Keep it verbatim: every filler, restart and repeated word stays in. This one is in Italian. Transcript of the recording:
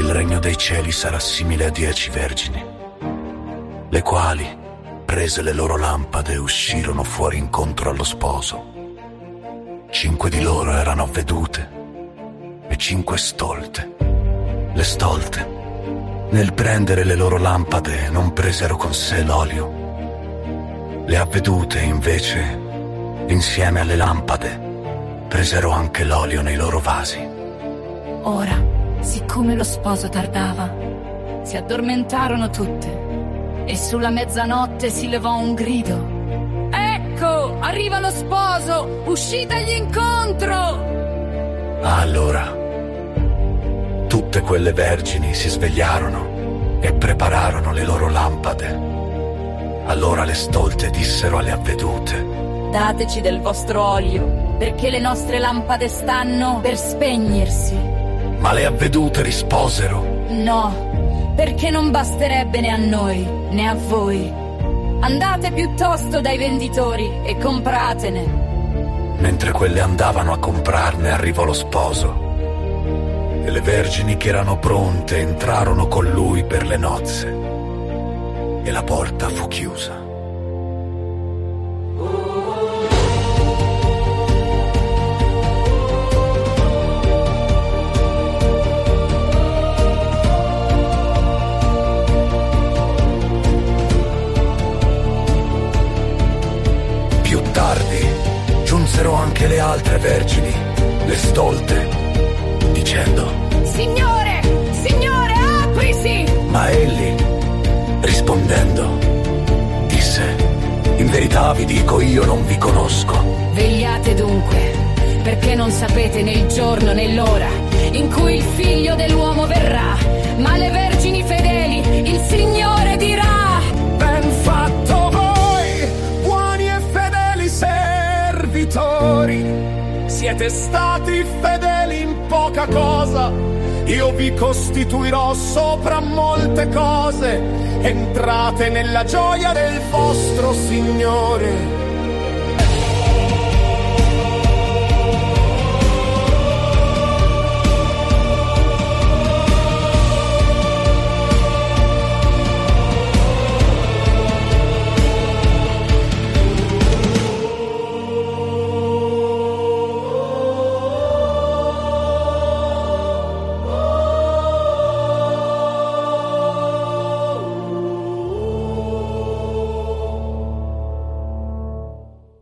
il regno dei cieli sarà simile a dieci vergini, le quali, prese le loro lampade, uscirono fuori incontro allo sposo. Cinque di loro erano avvedute e cinque stolte. Le stolte, nel prendere le loro lampade, non presero con sé l'olio. Le avvedute, invece, insieme alle lampade, presero anche l'olio nei loro vasi. Ora, siccome lo sposo tardava, si addormentarono tutte e sulla mezzanotte si levò un grido. Ecco, arriva lo sposo, uscitegli incontro! Allora, tutte quelle vergini si svegliarono e prepararono le loro lampade. Allora le stolte dissero alle avvedute: dateci del vostro olio, perché le nostre lampade stanno per spegnersi. Ma le avvedute risposero: no, perché non basterebbe né a noi né a voi. Andate piuttosto dai venditori e compratene. Mentre quelle andavano a comprarne, arrivò lo sposo, e le vergini che erano pronte entrarono con lui per le nozze, e la porta fu chiusa. Giunsero anche le altre vergini, le stolte, dicendo: Signore, Signore, aprisi! Ma egli, rispondendo, disse: in verità vi dico, io non vi conosco. Vegliate dunque, perché non sapete né il giorno né l'ora in cui il figlio dell'uomo verrà. Ma alle vergini fedeli il Signore dirà: ben fatto voi, buoni e fedeli servitori. Siete stati fedeli in poca cosa, io vi costituirò sopra molte cose. Entrate nella gioia del vostro Signore.